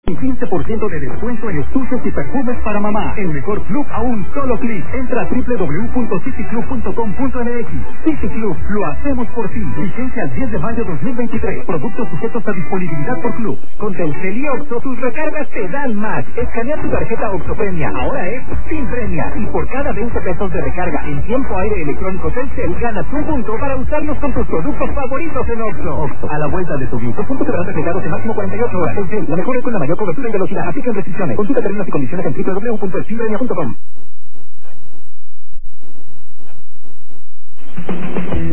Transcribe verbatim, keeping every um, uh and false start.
Y quince por ciento de descuento en estuches y perfumes para mamá. El mejor club a un solo clic. Entra a doble u doble u doble u punto city club punto com punto m x. City Club, lo hacemos por ti. Vigencia al diez de mayo de dos mil veintitrés. Productos sujetos a disponibilidad por club. Con Telcel y Oxxo, tus recargas te dan más. Escanea tu tarjeta Oxxo Premia. Ahora es sin premia. Y por cada veinte pesos de recarga en tiempo aire electrónico Telcel, ganas un punto para usarlos con tus productos favoritos en Oxxo. Oxxo, a la vuelta de tu vida. Los puntos serán recargados en máximo cuarenta y ocho horas. Telcel, la mejor es con la mayor cobertura y velocidad. Aplican restricciones. Consulta términos y condiciones en doble u doble u doble u punto eximpremia punto com.